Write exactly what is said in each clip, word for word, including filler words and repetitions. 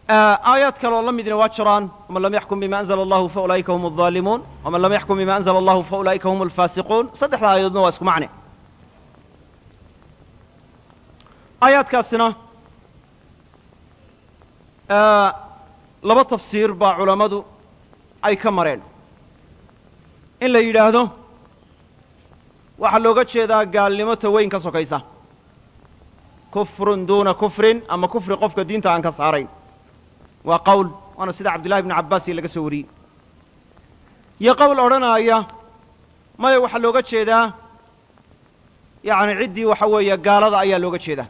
aayaad kaloo la midna waa jiraan waman lam yaxkum bima anzla allahu faulaa'ika hum alظaalimuun waman lam yaxkum bima anzla allahu faulaa'ika hum alfaasiquun saddexda aayadoodna waa isku macne aayaadkaasina laba tafsiir baa culammadu ay ka mareen in la yidhaahdo waxaa looga jeedaa gaalnimo ta weyn ka sokaysa kufrun duuna kufrin ama kufri qofka diinta aan ka saarayn waa qowl waana sida cabdullahi ibnu cabbaas iyo laga soo wariyey iyo qowl odhanaaya maya waxaa looga jeedaa yacni ciddii waxa weeye gaalada ayaa looga jeedaa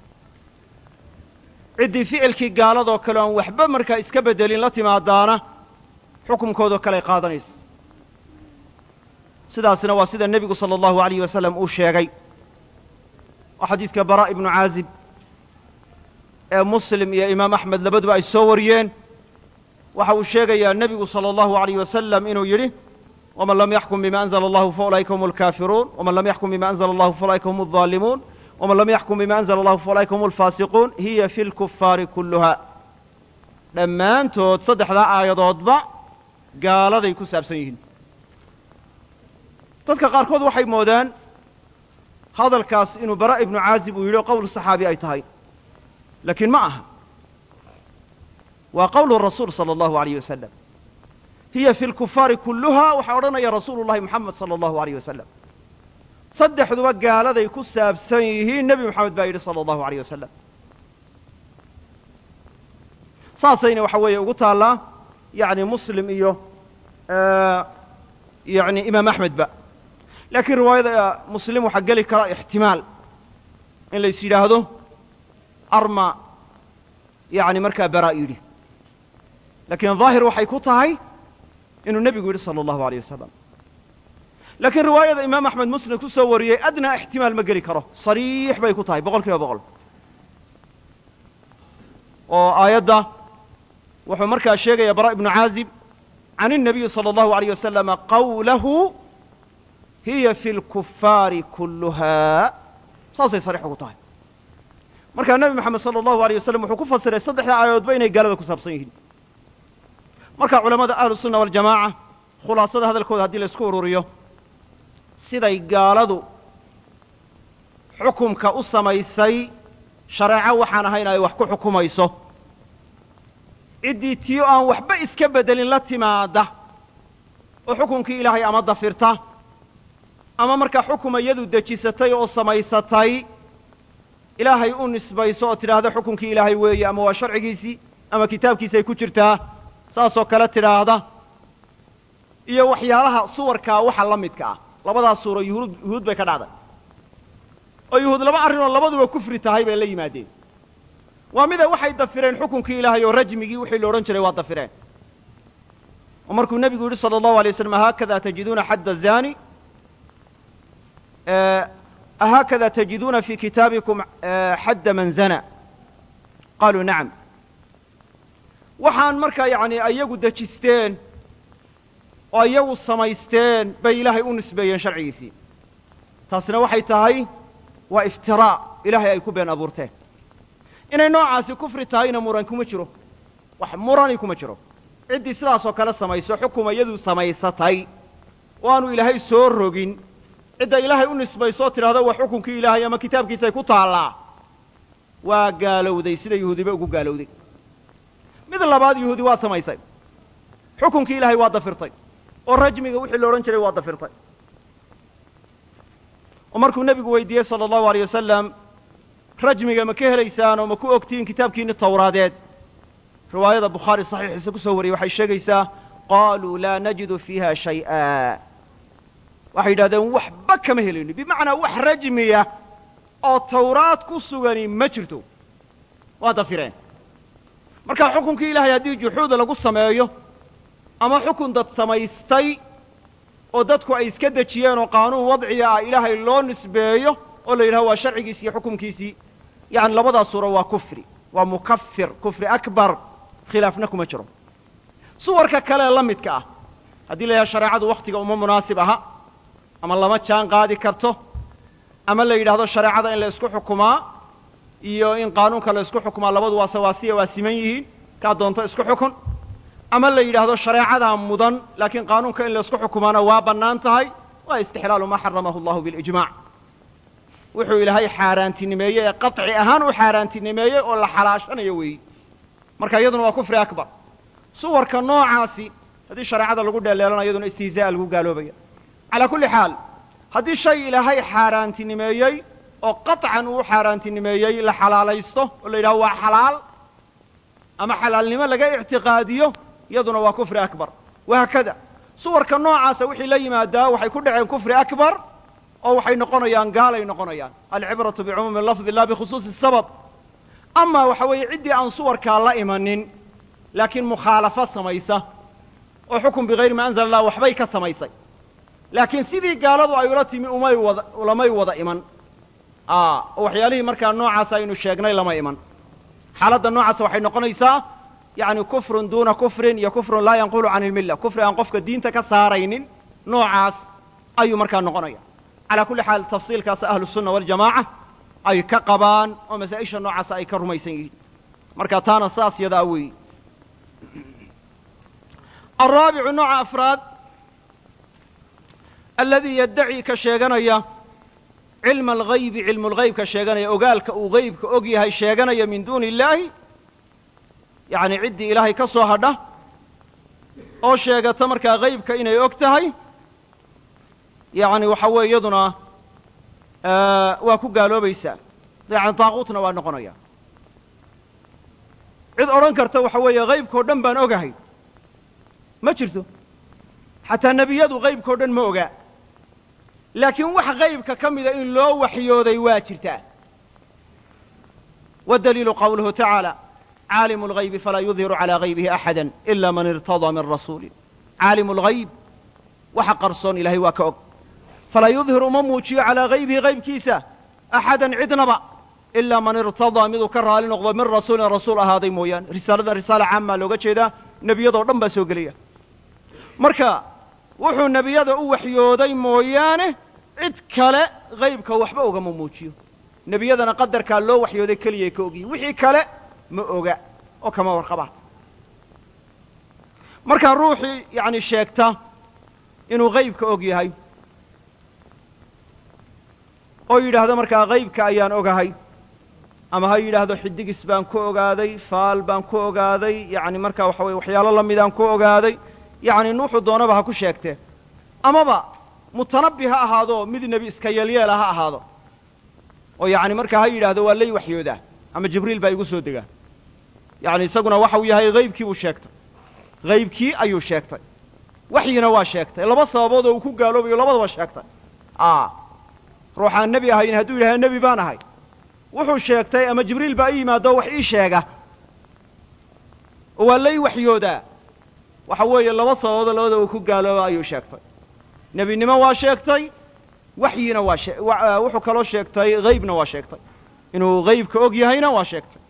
ciddii ficilkii gaaladoo kale aan waxba markaa iska beddelin la timaadaana xukumkoodoo kale ay qaadanaysa sidaasna waa sida nebigu sala allahu alayh wasalam uu sheegay oo xadiidka baraa ibnu caazib ee muslim iyo imaam axmed labaduba ay soo wariyeen waxa uu sheegayaa nebigu salى allahu alayh wasalam inuu yidhi waman lam yaxkum bima anzla allahu faulaa'ika hum alkaafiruun waman lam yaxkum bima anzla allahu faulaa'ika hum alظaalimuun waman lam yaxkum bima anzla allahu faulaa'ika hum alfaasiquun hiya fi lkufaari kulluha dhammaantood saddexdaa aayadoodba gaaladay ku saabsan yihiin dadka qaarkood waxay moodaan hadalkaas inuu baraa ibnu caazib uu yidhi o qowl saxaabi ay tahay laakiin ma aha waa qowlu rasuul salى allahu alayh wasalam hiya fi lkufaari kulluha waxaa odhanaya rasuulu llahi moxamed salى allahu alayh wasalam saddexduba gaaladay ku saabsan yihiin nebi moxamed baa yidhi salى allahu alayh wasalam saasayna waxa weeye ugu taallaa yani muslim iyo yani imaam axmedba laakiin riwaayada muslim waxaa geli kara ixtimaal in lays yidhaahdo arma yani markaa baraa yidhi laakiin daahir waxay ku tahay inuu nebigu yidhi salى allahu alayh wasalam laakiin riwaayada imaam axmed muslim ku soo wariyey adnaa ixtimaal ma geli karo sariix bay ku tahay boqol kiiba boqol oo aayadda wuxuu markaa sheegaya baraa ibnu caazib can الnabiyi salى allahu alayh wasalama qawlahu hiya fi lkufaari kulluha saasay sariix ugu tahay markaa nebi moxamed salى allahu alayh wasalam wuxuu ku fasiray saddexda aayadoodba inay gaalada ku saabsan yihiin marka culamada ahlu sunna waljamaaca khulaasada hadalkooda haddii la isku ururiyo siday gaaladu xukumka u samaysay shareeco waxaan ahayn ay wax ku xukumayso ciddii tiyo aan waxba iska beddelin la timaada oo xukunkii ilaahay ama dafirta ama markaa xukuma iyadu dejisatay oo samaysatay ilaahay u nisbayso oo tidhaahda xukunkii ilaahay weeye ama waa sharcigiisii ama kitaabkiisay ku jirtaa saasoo kale tidhaahda iyo waxyaalaha suwarkaa waxa la midka ah labadaas suuro yuhuud yuhuud bay ka dhacday oo yuhuud laba arrinoo labaduba kufri tahay bay la yimaadeen waa mida waxay dafireen xukunkii ilaahay oo rajmigii wixii la odhan jiray waa dafireen oo markuu nebigu yidhi salى allahu alay waslam haakada tajiduuna xadda zani ahaakada tajiduuna fi kitaabikum xadda man zana qaaluu nacam waxaan markaa yani iyagu dejisteen oo iyagu samaysteen bay ilaahay u nisbeeyeen sharcigiisii taasina waxay tahay waa iftiraac ilaahay ay ku been abuurteen inay noocaasi kufri tahayna muran kuma jiro wax murani kuma jiro ciddii sidaasoo kale samayso xukuma iyadu samaysatay oo aanu ilaahay soo rogin cidda ilaahay u nisbaysoo tidhahda waa xukunkii ilaahay ama kitaabkiisay ku taallaa waa gaalowday sida yuhuudiba ugu gaalowday mid labaad yuhuudi waa samaysay xukunkii ilaahay waa dafirtay oo rajmiga wixii la odhan jiray waa dafirtay oo markuu nebigu weydiiyey salى allahu alيyه wasalam rajmiga ma ka helaysaan oo ma ku ogtihiin kitaabkiinni tawraadeed riwaayada bukhaari saxiixiisa ku soo wariyey waxay sheegaysaa qaaluu laa najidu fiiha shay'a waxay yidhahdeen waxba kama helayno bimacnaa wax rajmiya oo tawraad ku sugani ma jirto waa dafireen markaa xukunkii ilahay haddii juxuuda lagu sameeyo ama xukun dad samaystay oo dadku ay iska dejiyeen oo qaanuun wadciga ah ilaahay loo nisbeeyo oo la yidhaho waa sharcigiisi iyo xukumkiisii yani labadaas suuro waa kufri waa mukafir kufri akbar khilaafna kuma jiro suwarka kale la midka ah haddii la yidhaha shareecadu wakhtiga uma munaasib aha ama lama jaan qaadi karto ama la yidhaahdo shareecada in la isku xukumaa iyo in qaanuunka la isku xukumaa labadu waa sawaasiya waa siman yihiin kaa doonto isku xukun ama la yidhaahdo shareecadaa mudan laakiin qaanuunka in laysku xukumaana waa bannaan tahay waa istixlaalu maa xaramahu allahu bilijmac wuxuu ilaahay xaaraantinimeeyey ee qaطci ahaan u xaaraantinimeeyey oo la xalaashanayo weeyi marka iyaduna waa kufri akbar suwarka noocaasi haddii shareecada lagu dheeleelanayo iyaduna istihzaa'a lagu gaaloobaya calaa kulli xaal haddii shay ilaahay xaaraantinimeeyey oo qaطcan uu xaaraantinimeeyey la xalaalaysto oo la yidhaho waa xalaal ama xalaalnimo laga ictiqaadiyo iyaduna waa kufri akbar wahaakada suwarka noocaasa wixii la yimaadaa waxay ku dhaceen kufri akbar oo waxay noqonayaan gaalay noqonayaan alcibratu bicumuumi lafdi la bikhusuusi sabab ama waxa weeye ciddii aan suwarkaa la imanin laakiin mukhaalafo samaysa oo xukun bigayri ma anzala allah waxbay ka samaysay laakiin sidii gaaladu ay ula timi umay wada ulamay wada iman oo waxyaalihii markaa noocaas aynu sheegnay lama iman xaaladda noocaasa waxay noqonaysaa yani kufrun duuna kufrin iyo kufrun laa yanqulu can ilmilla kufri aan qofka diinta ka saaraynin noocaas ayuu markaa noqonaya calaa kulli xaal tafsiilkaas ahlu sunna waljamaaca ay ka qabaan oo masaa-isha noocaasa ay ka rumaysan yihiin marka taana saas yadaa weeyi alraabicu nooca afraad aladii yaddaci ka sheeganaya cilma alghaybi cilmu lghaybka sheeganaya ogaalka uu haybka og yahay sheeganaya min duuni illaahi yacni ciddii ilaahay ka soo hadha oo sheegata markaa haybka inay og tahay yacni waxa weeye iyaduna waa ku gaaloobaysaa yani daaquutna waa noqonaya cid odhan karta waxa weeye haybkao dhan baan ogahay ma jirto xataa nebiyadu haybkao dhan ma ogaa laakiin wax haybka ka mida in loo waxyooday waa jirtaa waddaliilu qawluhu tacaala caalimu اlghaybi falaa yudhiru calىa haybihi axada ila man irtadaa min rasuulin caalimu اlghayb waxa qarsoon ilahay waa ka og falaa yudhiru uma muujiyo calaa haybihi haybkiisa axadan cidnaba ilaa man irtadaa miduu ka raali noqdo min rasuulin rasuul ahaaday mooyaane risaalada risaala caamaa looga jeedaa nebiyadoo dhan baa soo gelaya marka wuxuu nebiyada u waxyooday mooyaane cid kale haybka waxba ogama muujiyo nebiyadana qadarkaa loo waxyooday keliyay ka ogyihin wixii kale ma oga oo kama warqabaan markaa ruuxii yacni sheegta inuu haybka og yahay oo yidhaahdo markaa haybka ayaan ogahay ama ha yidhaahdo xidigis baan ku ogaaday faal baan ku ogaaday yacni markaa waxa weye waxyaalo la midaan ku ogaaday yacni nuuxu doonaba ha ku sheegtee amaba mutanabbi ha ahaado mid nebi iska yeelyeela ha ahaado oo yacni markaa ha yidhaahdo waa lay waxyoodaa ama jibriil baa igu soo degaa yacni isaguna waxa uu yahay haybkii buu sheegtay haybkii ayuu sheegtay waxyina waa sheegtay laba sababood oo uu ku gaaloobayo labadaba sheegtay a ruuxaan nebi ahayn hadduu yidhahdo nebi baan ahay wuxuu sheegtay ama jibriil baa ii yimaado wax ii sheega oo waa lay waxyoodaa waxa weeye laba sababoodoo labada uu ku gaalooba ayuu sheegtay nebinimo waa sheegtay waxyina waa shee wuxuu kaloo sheegtay haybna waa sheegtay inuu haybka og yahayna waa sheegtay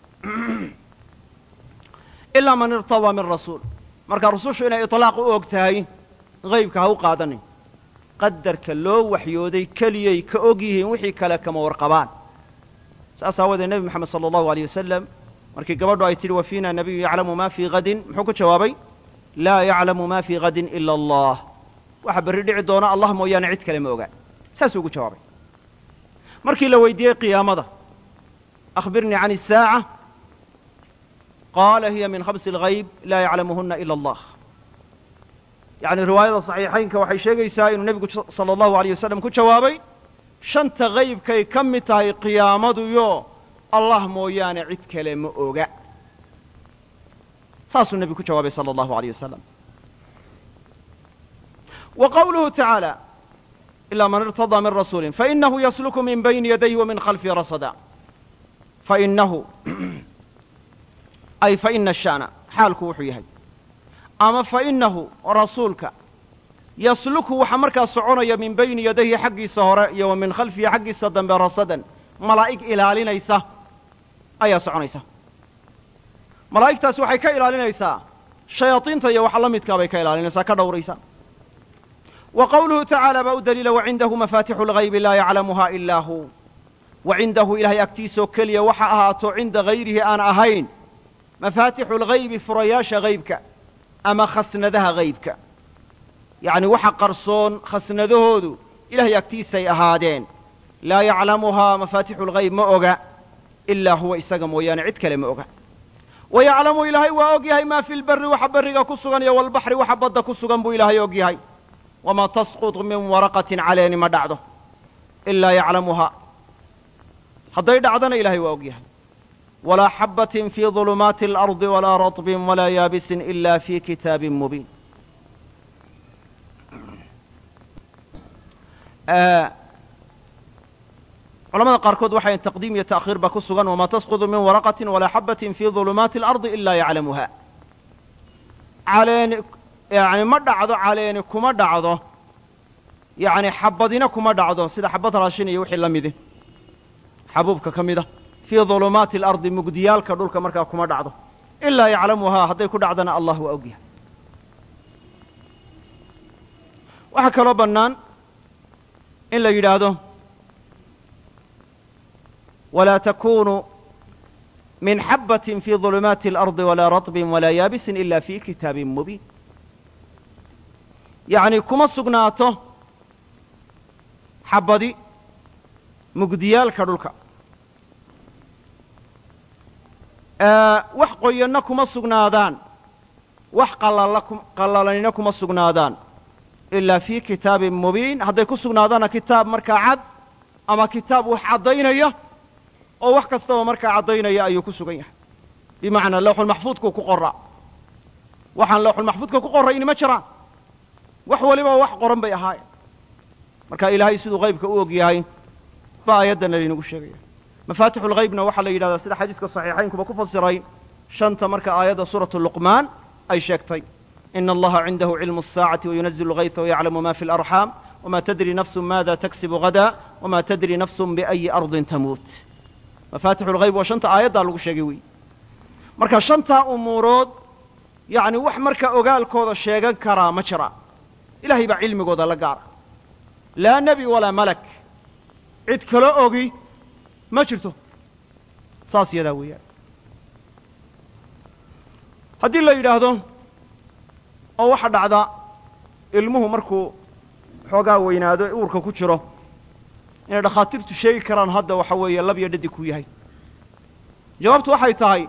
ilaa man irtadaa min rasuul marka rusushu inay iطlaaq u og tahay haybka ha u qaadanin qadarka loo waxyooday keliyay ka og yihiin wixii kale kama warqabaan saas aawadee nebi moxamed sala allahu aleyh wasalam markii gabadhu ay tidhi wa fiina nabiyu yaclamu ma fii hadin muxuu ku jawaabay laa yaclamu ma fii hadin ila allah waxa berri dhici doona allah mooyaane cid kale ma ogaan saasuu ugu jawaabay markii la weydiiyey qiyaamada akhbirnii can الsaaca qaala hiya min khamsi اlghayb laa yaclamuhuna ila allah yacni riwaayada صaxiixaynka waxay sheegaysaa inuu nebigu salى allahu aleyh wasalam ku jawaabay shanta haybkay ka mid tahay qiyaamaduyo allah mooyaane cid kale ma oga saasuu nebigu ku jawaabay salى allahu aleyh wasalam wa qawluhu tacaala ilaa man irtadaa min rasuulin fainahu yasluku min bayni yadayhi wa min khalfihi rasada fainahu ay faina sha'na xaalku wuxuu yahay ama fainahu rasuulka yasluku waxaa markaa soconaya min bayni yadayhi xaggiisa hore iyo wa min khalfihi xaggiisa dambe rasadan malaa'ig ilaalinaysa ayaa soconaysa malaa'igtaasi waxay ka ilaalinaysaa shayaadiinta iyo waxa la midkaa bay ka ilaalinaysaa ka dhowraysa wa qawluhu tacaala baa u daliila wacindahu mafaatixu اlghaybi laa yaclamuha ilaa hu wacindahu ilahay agtiisoo keliya waxa ahaato cinda hayrihi aan ahayn mafaatixu lghaybi furayaasha haybka ama khasnadaha haybka yacni waxa qarsoon khasnadahoodu ilahay agtiisay ahaadeen laa yaclamuhaa mafaatixu lghayb ma oga ilaa huwa isaga mooyaane cid kale ma oga wa yaclamu ilaahay waa og yahay maa fi lberi waxa berriga ku sugan iyo walbaxri waxa badda ku sugan buu ilaahay og yahay wamaa tasqutu min waraqatin caleeni ma dhacdo ilaa yaclamuhaa hadday dhacdana ilahay waa og yahay walaa xabbatin fii dulumaati alardi walaa ratbin walaa yaabisin ila fii kitaabin mubiin culamada qaarkood waxay taqdiim iyo ta'khiir ba ku sugan wamaa tasqudu min waraqatin walaa xabbatin fii dulumaati alardi ilaa yaclamuha caleeni yani ma dhacdo caleeni kuma dhacdo yani xabadina kuma dhacdo sida xabad raashin iyo wixii la midi xabuubka ka mida fii dulumaati alardi mugdiyaalka dhulka markaa kuma dhacdo ilaa yaclamuhaa hadday ku dhacdana allah waa og yahay waxaa kaloo bannaan in la yidhaahdo walaa takunu min xabbatin fii dulumaati alardi walaa ratbin walaa yaabisin ila fii kitaabin mubiin yacni kuma sugnaato xabadi mugdiyaalka dhulka wax qoyanna kuma sugnaadaan wax qallalanina kuma sugnaadaan ilaa fii kitaabin mubiin hadday ku sugnaadaana kitaab markaa cad ama kitaab wax caddaynaya oo wax kastaba markaa caddaynaya ayuu ku sugan yahay bimacnaa lawxulmaxfuudkuu ku qorraa waxaan lawxulmaxfuudka ku qorrayni ma jiraan wax waliba wax qoran bay ahaayeen marka ilaahay siduu haybka u og yahay ba aayaddana laynagu sheegaya mafaatixu lhaybna waxaa la yidhahdaa sida xadiiska saxiixaynkuba ku fasiray shanta marka aayadda suuratu luqmaan ay sheegtay ina allaha cindahu cilmu الsaacati wayunazilu lghayta wayaclamu ma fi اlarxaam wama tadri nafsu maada taksibu gada wama tadri nafsu biأyi ardin tamuut mafaatixu lghayb waa shanta aayaddaa lagu sheegay wey marka shantaa umuurood yacni wax marka ogaalkooda sheegan karaa ma jira ilahay baa cilmigooda la gaara laa nebi walaa malak cid kalo ogi ma jirto saas yadaa weeyaan haddii la yidhaahdo oo waxa dhacda ilmuhu markuu xoogaa weynaado ee uurka ku jiro inay dhakhaatiirtu sheegi karaan hadda waxa weeye lab iyo dhadig ku yahay jawaabtu waxay tahay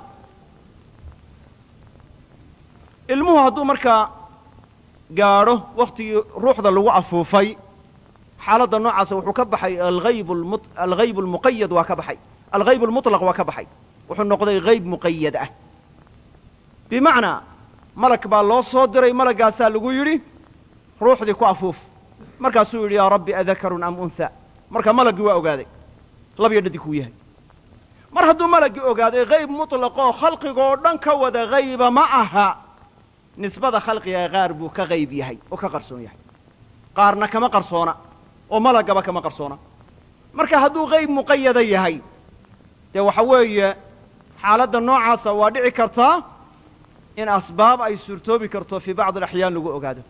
ilmuhu hadduu markaa gaadho wakhtigii ruuxda lagu afuufay xaaladda noocaasa wuxuu ka baxay alghayb almuqayad waa ka baxay alghayb almuطlaq waa ka baxay wuxuu noqday hayb muqayad ah bimacnaa malag baa loo soo diray malaggaasaa lagu yidhi ruuxdii ku afuuf markaasuu yidhi yaa rabbi adakarun am unha marka malaggii waa ogaaday labyo dhadig kuu yahay mar hadduu malaggii ogaaday hayb muطlaqoo khalqigoo dhan ka wada hayba ma aha nisbada khalqiga qaar buu ka hayb yahay oo ka qarsoon yahay qaarna kama qarsoona oo malaggaba kama qarsoona marka hadduu hayb muqayada yahay dee waxa weeye xaaladda noocaasa waa dhici kartaa in asbaab ay suurtoobi karto fii bacdi alaxyaan lagu ogaado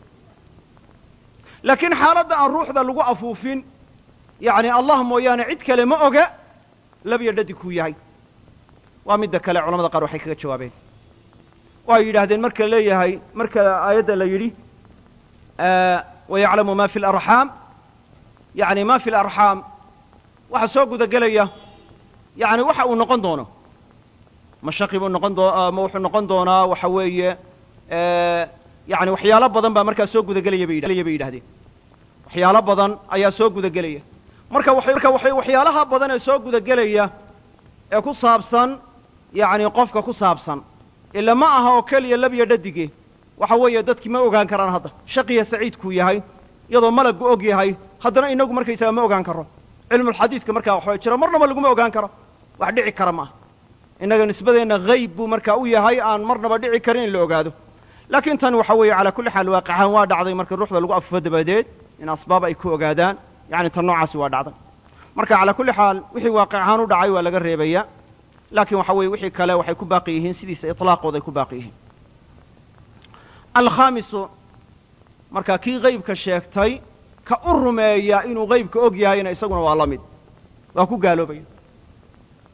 laakiin xaaladda aan ruuxda lagu afuufin yacni allah mooyaane cid kale ma oga labyo dhadig kuu yahay waa midda kale culamada qaar waxay kaga jawaabeen oo ay yidhaahdeen marka leeyahay marka aayadda la yidhi wayaclamu ma fi اlarxaam yani ma fi اlarxaam waxa soo guda gelaya yani waxa uu noqon doono mashaqi buu noqon doo ma wuxuu noqon doonaa waxa weeye yani waxyaalo badan baa markaa soo guda gelaya bay yidhahdeen waxyaalo badan ayaa soo guda gelaya marka marka waxyaalaha badan ee soo guda gelaya ee ku saabsan yani qofka ku saabsan ila ma aha oo keliya labyo dhadige waxa weeye dadkii ma ogaan karaan hadda shaqiya saciidkuu yahay iyadoo malaggu og yahay haddana inagu markaysaga ma ogaan karo cilmulxadiidka markaa waxaa jira marnaba laguma ogaan karo wax dhici kara maaha innaga nisbadeenna hayb buu markaa u yahay aan marnaba dhici karin in la ogaado laakiin tan waxa weeye calaa kulli xaal waaqicaan waa dhacday marka ruuxda lagu afuufo dabadeed in asbaab ay ku ogaadaan yani tan noocaasi waa dhacday marka calaa kulli xaal wixii waaqic ahaan u dhacay waa laga reebaya laakiin waxa weeye wixii kale waxay ku baaqi yihiin sidiisa iطlaaqooda ay ku baaqi yihiin alkhaamisu markaa kii haybka sheegtay ka u rumeeya inuu haybka og yahayna isaguna waa la mid waa ku gaaloobaya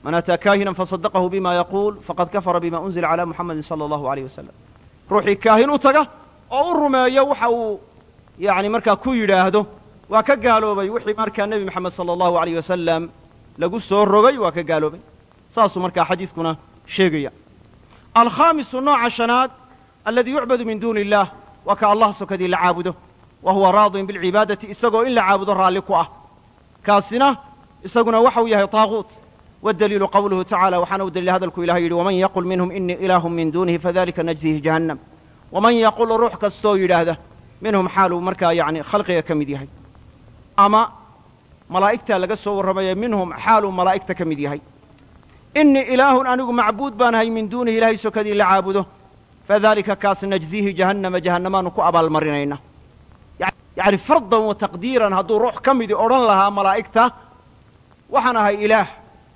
man ataa kaahinan faصadaqahu bima yaquul faqad kafara bima unzila calى muxamadi salى allahu alayh wasalam ruuxii kaahin u taga oo u rumeeyo waxa uu yani markaa ku yidhaahdo waa ka gaaloobay wixii markaa nebi moxamed salى allahu alayh wasalam lagu soo rogay waa ka gaaloobay saasuu markaa xadiiskuna sheegaya alkhaamisu nooca shanaad aladi yucbadu min duuni illah waa ka allah sokadii la caabudo wa huwa raadin bilcibaadati isagoo in la caabudo raalli ku ah kaasina isaguna waxau yahay taaguut waddaliilu qawluhu tacala waxaana u daliila hadalku ilahay yidhi waman yaqul minhum inii ilaahu min duunihi fadalika najzihi jahannam waman yaqul ruux kastoo yidhaahda minhum xaaluu markaa yani khalqiga ka mid yahay ama malaa'igtaa laga soo warramaya minhum xaaluu malaa'igta ka mid yahay inii ilaahun anigu macbuud baan ahay min duunihi ilaahay sokadii la caabudo fadalika kaas najzihi jahannama jahannamaanu ku abaalmarinayna yacni fardan wa taqdiiran hadduu ruux ka midi odhan lahaa malaa'igta waxaan ahay ilaah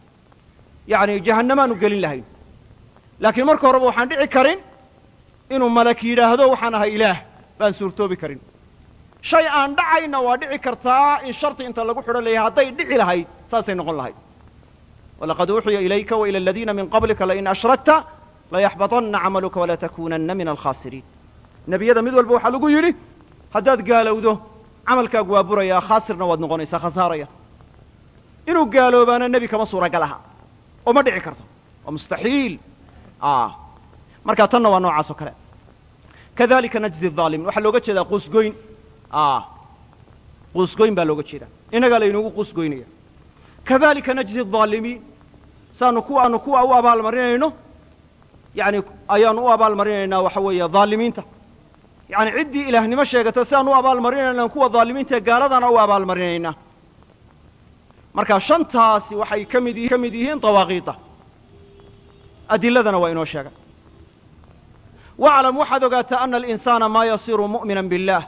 yacni jahannamaanu gelin lahayn laakiin marka horeba waxaan dhici karin inuu malak yidhaahdo waxaan ahay ilaah baan suurtoobi karin shay aan dhacayna waa dhici kartaa in sharti inta lagu xidhan layahay hadday dhici lahayd saasay noqon lahayd walaqad uuxiya ilayka wa ila aladiina min qablika lain ashrakta layaxbaطanna camaluka walatakuunanna min alkhaasiriin nebiyada mid walba waxaa lagu yidhi haddaad gaalowdo camalkaagu waa burayaa khaasirna waad noqonaysaa khasaaraya inuu gaaloobaana nebi kama suuragal aha oo ma dhici karto waa mustaxiil markaa tanna waa noocaas oo kale kadalika najzi الظaalimiin waxaa looga jeedaa quusgoyn quusgoyn baa looga jeedaa innagaa laynagu quusgoynaya kadalika najzi الظaalimiin saanu kuwa aanu kuwa u abaalmarinayno yani ayaanu u abaalmarinaynaa waxa weeye dhaalimiinta yani ciddii ilaahnimo sheegata si aan u abaalmarinayna kuwa dhaalimiinta ee gaaladana u abaalmarinaynaa marka shantaasi waxay ka mid ka mid yihiin dawaaqiida adiladana waa inoo sheegay waclam waxaad ogaataa ana alinsaana maa yasiru mu'mina biاllah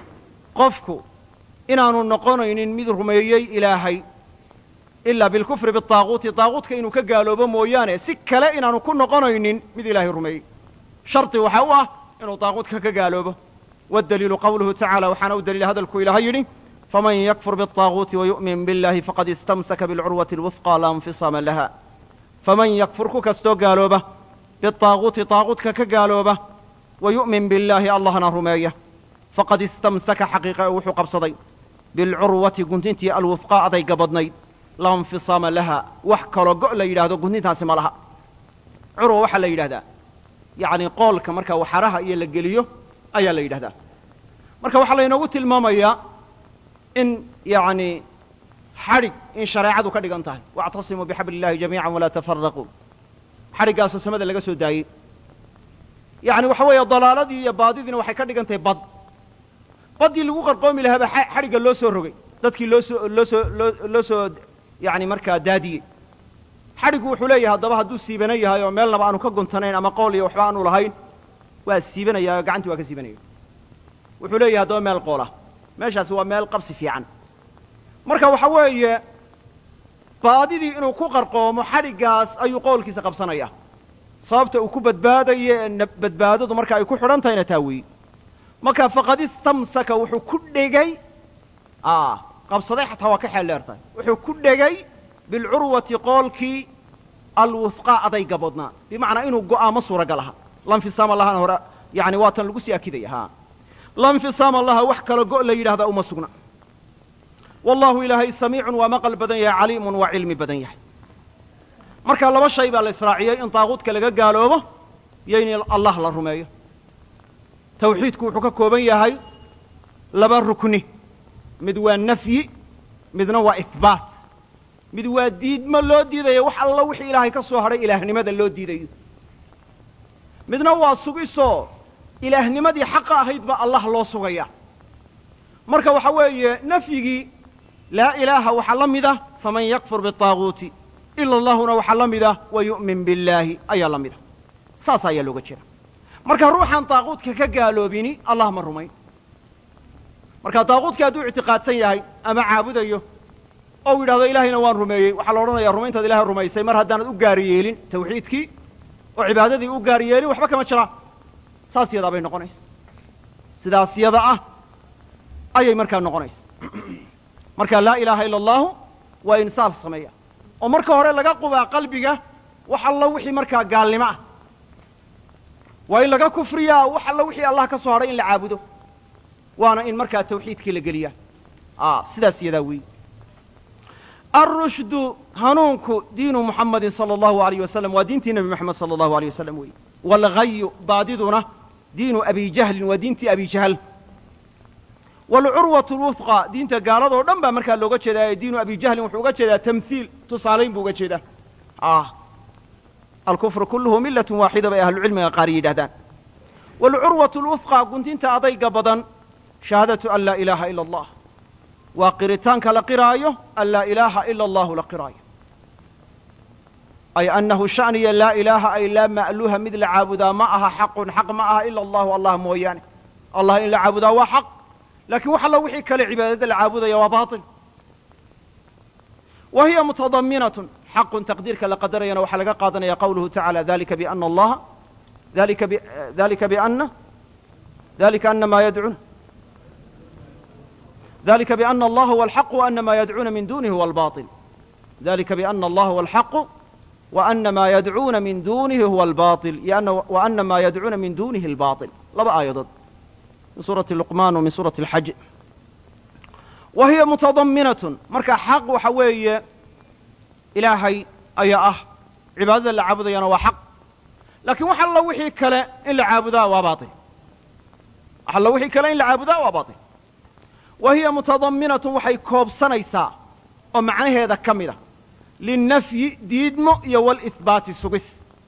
qofku inaanu noqonaynin mid rumeeyey ilaahay ilaa bilkufri biطaaguuti daaguutka inuu ka gaaloobo mooyaane si kale inaanu ku noqonaynin mid ilaahay rumeeyey shardi waxa u ah inuu daaguutka ka gaaloobo waddaliilu qawluhu tacala waxaana u daliila hadalku ilahay yidhi faman yakfur biالطaaguuti wayu'min biاllahi faqad istamsaka biاlcurwati اlwufqى laa infisaama laha faman yakfur ku kastoo gaalooba biالطaaguuti daaguutka ka gaalooba wayu'min biاllaahi allahna rumeeya faqad istamsaka xaqiiqa wuxuu qabsaday bilcurwati guntintii alwufqaa adayga badnayd laa infisaama laha wax kaloo go' la yidhaahdo guntintaasi ma laha curwa waxaa la yidhahdaa yacni qoolka markaa waxaraha iyo la geliyo ayaa la yidhahdaa marka waxaa laynoogu tilmaamayaa in yacni xadhig in shareecadu ka dhigan tahay wاctasimuu bixabli illahi jamiica walaa tafaraquu xadhiggaasoo samada laga soo daayey yacni waxa weeye dalaaladii iyo baadidiina waxay ka dhigan tahay bad baddii lagu qarqoomi lahaaba xadhigga loo soo rogay dadkii loo soo loo soo loo loo soo yacni markaa daadiyey xadhiggu wuxuu leeyahay haddaba hadduu siibana yahay oo meelnaba aanu ka guntanayn ama qool iyo waxba aanu lahayn waa siibanayaa oo gacantii waa ka siibanaya wuxuu leeyahay haddaba meel qoola meeshaasi waa meel qabsi fiican marka waxa weeye baadidii inuu ku qarqoomo xadhiggaas ayuu qoolkiisa qabsanaya sababta uu ku badbaadayo ee badbaadadu marka ay ku xidhan tahayna taa weeye marka faqad istamsaka wuxuu ku dhegay qabsaday xataa waa ka xeel dheer tahay wuxuu ku dhegay bilcurwati qoolkii alwufqaa adayga badnaa bimacnaa inuu go'aamo suuragal aha lanfisaama lahana hore yani waa tan lagu sii akidaya ha lanfisaama laha wax kalo go' la yidhahdaa uma sugna wallahu ilaahay samiicun waa maqal badan yahay caliimun waa cilmi badan yahay marka laba shay baa la israaciyey in daaguudka laga gaaloobo iyo in allah la rumeeyo tawxiidku wuxuu ka kooban yahay laba rukni mid waa nafyi midna waa ihbaat mid waa diidmo loo diidayo wax alla wixii ilaahay ka soo hadhay ilaahnimada loo diidayo midna waa sugisoo ilaahnimadii xaqa ahayd baa allah loo sugaya marka waxa weeye nafyigii laa ilaaha waxaa la mid ah faman yakfur biالطaaguuti ila allahuna waxaa la mid ah wayu'min biاllaahi ayaa la mid ah saas ayaa looga jeeda marka ruuxaan daaguudka ka gaaloobini allah ma rumayn marka daaguudka hadduu ictiqaadsan yahay ama caabudayo oo u yidhahdo ilaahayna waan rumeeyey waxaa la odhanayaa rumayntaad ilahay rumaysay mar haddaanad u gaari yeelin tawxiidkii oo cibaadadii u gaari yeelin waxba kama jiraan saas yadaa bay noqonaysa sidaas yada ah ayay markaa noqonaysa marka laa ilaaha ila allahu waa insaaf sameeya oo marka hore laga qubaa qalbiga wax alla wixii markaa gaalnimo ah waa in laga kufriyaa wax alla wixii allah ka soo hadhay in la caabudo waana in markaa tawxiidkii la geliyaa a sidaas iyadaa weeye الrushdu hanuunku diinu muxamadi salى اllahu alayh wasalam waa diintii nebi moxamed salى allahu alayh wasalam weeye waalgayu baadiduna diinu abi jahlin waa diintii abi jahl waalcurwaة اlwufqa diinta gaaladoo dhan baa markaa looga jeedaa diinu abi jahlin wuxuu uga jeedaa tamhiil tusaalayn buu uga jeedaa alkufru kulluhu milaة waaxida bay ahlucilmiga qaar yidhahdaan waalcurwaة اlwufqa guntinta adayga badan shahaadatu an laa ilaaha ila اllah waa qiritaanka la qiraayo an laa ilaaha ila allahu la qiraayo ay annahu sha'niya laa ilaaha ay laa ma'luuha mid la caabudaa ma aha xaqun xaq ma aha ila allahu allah mooyaane allah in la caabudaa waa xaq laakiin wax alla wixii kale cibaadada la caabudaya waa baatil wa hiya mutadaminatun xaqun taqdiirka la qadarayana waxaa laga qaadanaya qawluhu tacala dalika biana allaha dalika dalika biana dalika ana ma yadcuun ذلك بأن الله هو الحق وأن ما يدعون من دونه هو الباطل ذلك بأن الله هو الحق وأن ما يدعون من دونه هو الباطل وأن ما يدعون من دونه الباطل لبا آية ضد من سورة اللقمان ومن سورة الحج وهي متضمنة مركا حق وحوية إلهي أي أه عبادة اللي عبد ينا وحق لكن وحل وحي كلا إلا عابدا وباطل وحل وحي كلا إلا عابدا وباطل وهي متضمنة waxay koobsanaysaa oo macnaheeda ka mid ah linnafyi diidmo iyo walihbaati sugis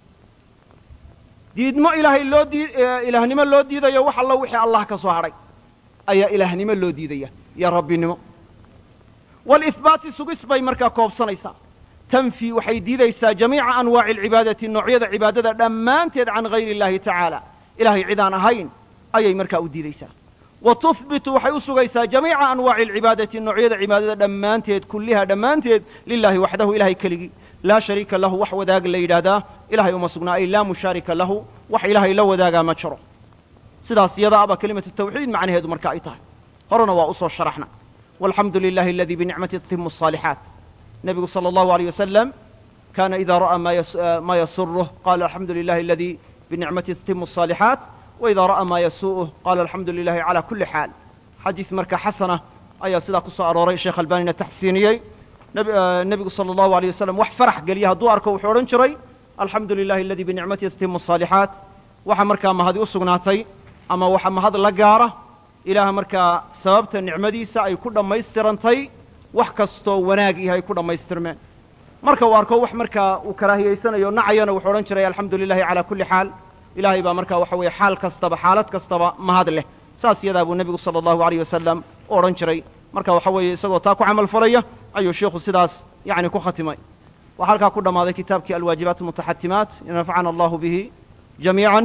diidmo ilaahay loo diid ilaahnimo loo diidayo wax alla wixii allah ka soo hadhay ayaa ilaahnimo loo diidaya iyo rabbinimo walihbaati sugis bay markaa koobsanaysaa tanfi waxay diidaysaa jamiica anwaaci alcibaadati noocyada cibaadada dhammaanteed can gayri اllahi tacaala ilahay cidaan ahayn ayay markaa u diidaysaa وتثبت waxay u sugaysaa جamيica أنواaع العibaadaةi noocyada cibaadada dhammaanteed kuliha dhammaanteed lilahi waxdahu ilahay keligii laa shariika lahu wax wadaag la yidhaahdaa ilahay uma sugnaa ay laa mushaarika lahu wax ilahay la wadaagaa ma jiro sidaas iyada aba kelimatu tawxiid macnaheedu marka ay tahay horena waa usoo sharaxna والحamdu lilahi اladي بnicmati تtimu الصاalixaaت nebigu salى الlahu عalيه wasalam kana ida ra'ى ma yasurh qala alxamdu lilahi اladي بnicmati تtimu الصاalixaaت وإذا رأى ما يسوءه قال الحمد لله على كل حال xadiiث marka xasana ayaa sidaa ku soo arooray sheekh albanina taxsiiniyey nebigu salى الlahu عalيه wasalam wax farax geliya hadduu arko wuxuu odhan jiray alxamdu lilahi اladي بnicmatihi تtimu الصاalixaaت waxa markaa mahadi u sugnaatay ama waxa mahad la gaara ilaah markaa sababta nicmadiisa ay ku dhammaystirantay wax kastoo wanaag ihi ay ku dhammaystirmeen marka uu arko wax markaa uu karaahiyaysanayo nacayana wuxuu odhan jiray alxamdu lilahi عalى kuli xaal ilahay baa markaa waxa weeye xaal kastaba xaalad kastaba mahad leh saas iyadaa buu nebigu salى الlahu عalيه wasalam u odhan jiray marka waxa weeye isagoo taa ku camal falaya ayuu sheikhu sidaas yani ku khatimay waxaa halkaa ku dhammaaday kitaabkii alwaajibaat almutaxatimaat yanfacana allahu bihi jamiican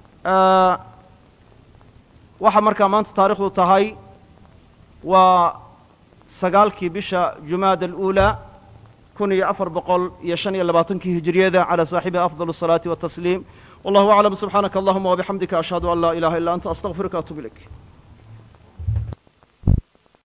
waxa markaa maanta taarikhdu tahay waa sagaalkii bisha jumaada alأuulى kun iyo afar boqol iyo shan iyo labaatankii hijriyada calى saaxibiha afضal الصalaaةi والtasliim والله أعلم سبحانك اللهم وبحمدك أشهد أن لا إله إلا أنت أستغفرك وأتوب إليك